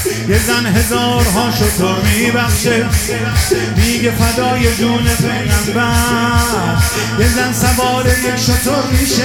یه زن هزارها شتر میبخشه، میگه فدای جون پیغمبر. یه زن سوار یک شتر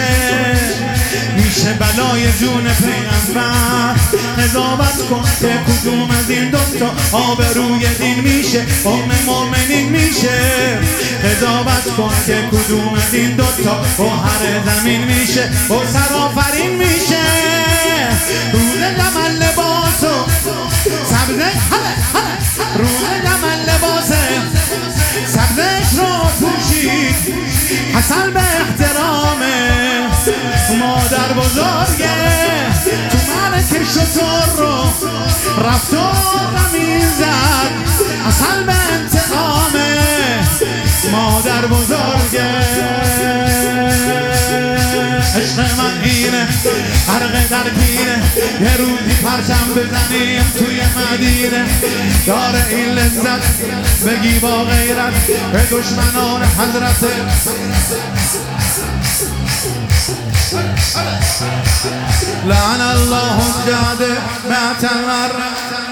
میشه بلای جون پیغمبر. قضاوت کن که کدوم از این دوتا آبروی دین میشه، ام مومنین میشه. قضاوت کن که کدوم از این دوتا گوهر زمین میشه و سرآفرین میشه. روز دمن لباسو سبزه، روز دمن لباسه سبزش رو پوشید، حسن به احترامه مادر بزرگه. تو مرکش شتر رو رفت و غمین زد، حسن به انتقامه مادر بزرگه. عشق من اینه غرق در کینه، یه روزی پرچم بزنیم توی مدینه. داره این لذت بگی با غیرت به دشمنان حضرت. لعن الله الجهد مئة مرة.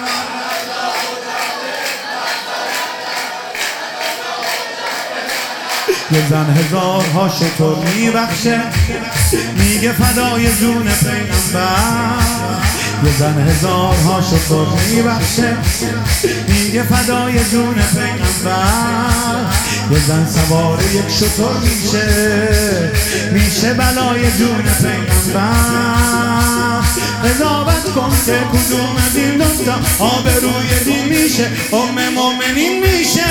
یه زن هزارها شتر میبخشه، میگه فدای جون پیغمبر. یه زن هزارها شتر میبخشه، میگه فدای جون پیغمبر. یه زن سوار یک شتر میشه بلای جون پیغمبر. قضاوت کن که کدوم از این دوتا آبروی دین میشه، ام مومنین میشه.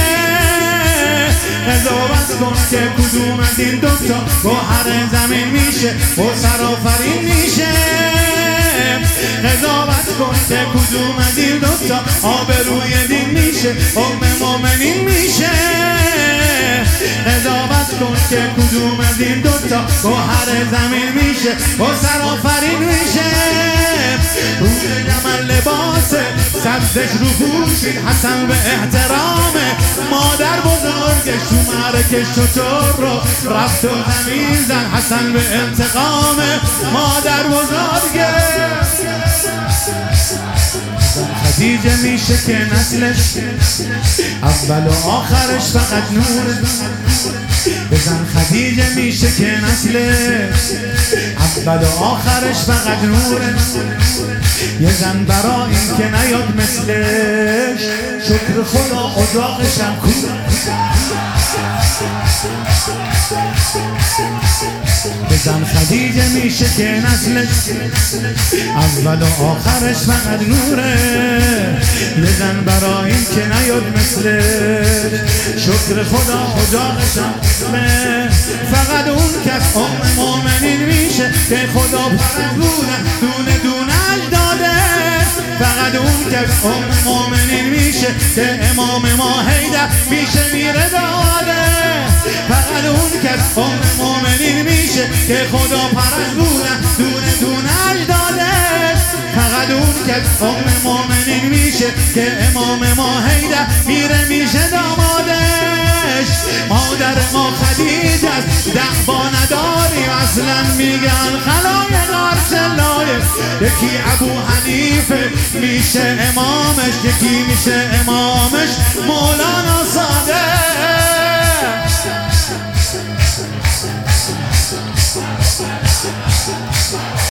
قضاوت کن که کدوم از این دوتا گوهر زمین میشه و سرآفرین میشه. قضاوت کن که کدوم از این دوتا آبروی دین میشه، ام مومنین میشه. قضاوت کن که کدوم از این دوتا گوهر زمین میشه و سرآفرین میشه. روز دمن لباسه سبزش رو پوشید، حسن به احترامه مادر بزرگش. تو مرکش شتر رو رفت و زمین زد، حسن به انتقامه مادر بزرگه. خدیجه میشه که نسلش اول و آخرش فقط نوره. بزن خدیجه میشه که نسلش اول و آخرش فقط نوره. یه زن برا این که نیاد مثلش، شکر خدا اجاقشم کوره. بزن خدیجه میشه که نسلش اول و آخرش فقط نوره. یه زن برا این که نیاد مثلش، شکر خدا اجاقشم کوره. فقط اون کس ام مومنین میشه که خدا پرستونه دونه دونش داده. فقط اون کس ام مومنین میشه که امام ما حیدر میشه میره داده. فقط اون کس ام مومنین میشه که خدا پرستونه دونه دونش داده. فقط اون کس ام مومنین میشه که امام ما حیدر میره میشه دامادش. مادر ما خدیجه است، دعوا نداریم اصلا میگن خلایق ارسلایه. یکی ابو حنیفه میشه امامش، یکی میشه امامش مولانا صادق.